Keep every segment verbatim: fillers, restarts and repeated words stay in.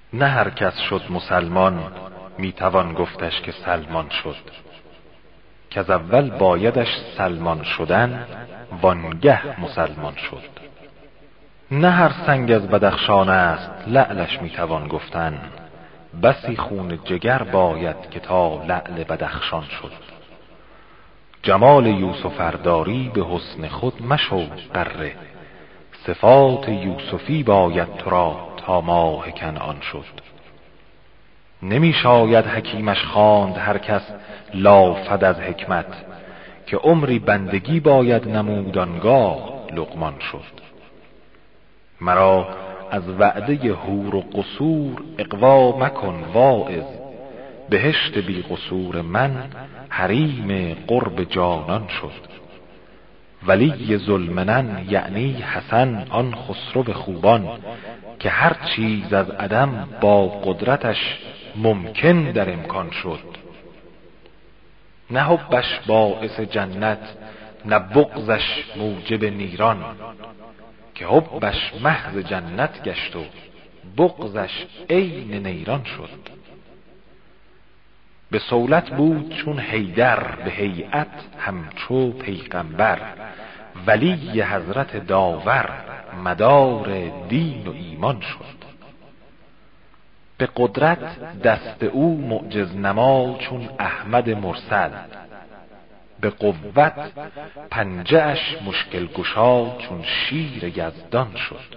نه هر کس شد مسلمان میتوان گفتش که سلمان شد، که از اول بایدش سلمان شدن وانگه مسلمان شد. نه هر سنگ از بدخشان است لعلش میتوان گفتن، بسی خون جگر باید که تا لعل بدخشان شد. جمال یوسف ارداری به حسن خود مشو غره، صفات یوسفی باید تو را تا ماه کنعان شد. نمی شاید حکیمش خواند هر کس لافد از حکمت، که عمری بندگی باید نمود آنگاه لقمان شد. مرا از وعده حور و قصور اغوا مکن واعظ، بهشت بی قصور من حریم قرب جانان شد. ولی ذوالمنن یعنی حسن آن خسرو خوبان، که هر چیز از عدم با قدرتش ممکن در امکان شد. نه حبش باعث جنت نه بغضش موجب نیران، که حبش محض جنت گشت و بغضش عین نیران شد. به صولت بود چون حیدر به هیئت همچو پیغمبر، ولی حضرت داور مدار دین و ایمان شد. به قدرت دست او معجز نما چون احمد مرسل، به قوت پنجه اش مشکل گشا چون شیر یزدان شد.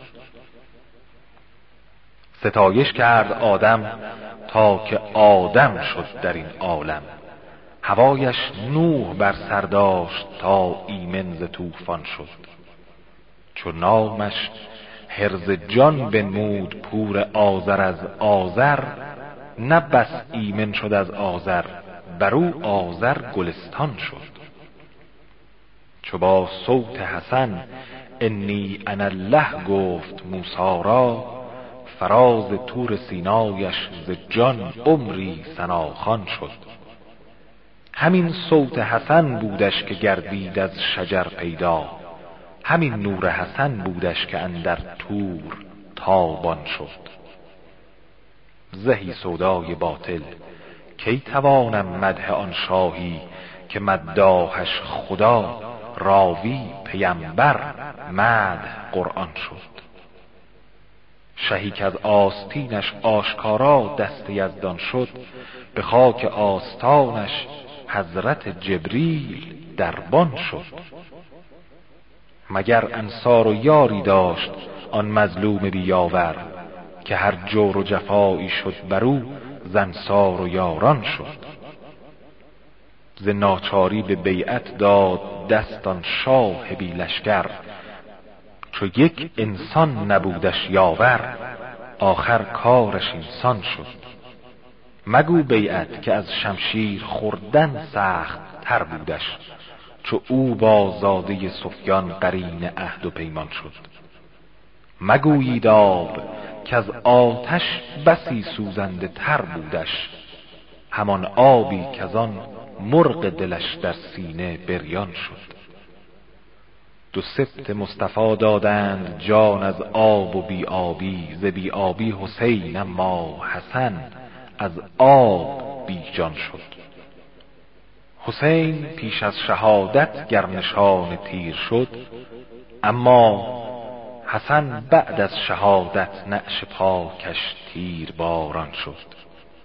ستایش کرد آدم تا که آدم شد در این عالم، هوایش نوح بر سر داشت تا ایمن ز طوفان شد. چو نامش حرز جان بنمود پور آذر از آذر، نه بس ایمن شد از آذر برو آذر گلستان شد. چو با صوت حسن انی انا الله گفت موسی را، فراز طور سینایش ز جان عمری ثناخوان شد. همین صوت حسن بودش که گردید از شجر پیدا، همین نور حسن بودش که اندر طور تابان شد. زهی سودای باطل کی توانم مدح آن شاهی، که مداحش خدا راوی پیمبر مدح قرآن شد. شهی که از آستینش آشکارا دست یزدان شد، به خاک آستانش حضرت جبریل دربان شد. مگر انصار و یاری داشت آن مظلوم بیاور، که هر جور و جفایی شد برو ز انصار و یاران شد. ز ناچاری به بیعت داد دست آن شاه بی لشکر، چو یک انسان نبودش یاور آخر کارش اینسان شد. مگو بیعت که از شمشیر خوردن سخت تر بودش، چو او با زاده سفیان قرین عهد و پیمان شد. مگویید آب که از آتش بسی سوزنده تر بودش، همان آبی که از آن مرغ دلش در سینه بریان شد. دو سبط مصطفی دادند جان از آب و بی آبی، ز بی آبی حسین اما حسن از آب بی جان شد. حسین پیش از شهادت گر نشان تیر شد، اما حسن بعد از شهادت نعش پاکش تیر باران شد.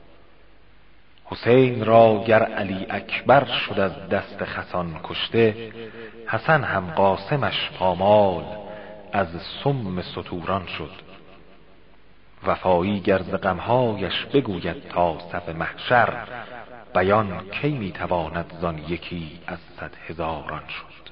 حسین را گر علی اکبر شد از دست خسان کشته، حسن هم قاسمش پامال از سم ستوران شد. وفایی گر ز غمهایش بگوید تا صف محشر، بیان کی میتواند زان یکی از صد هزاران شد.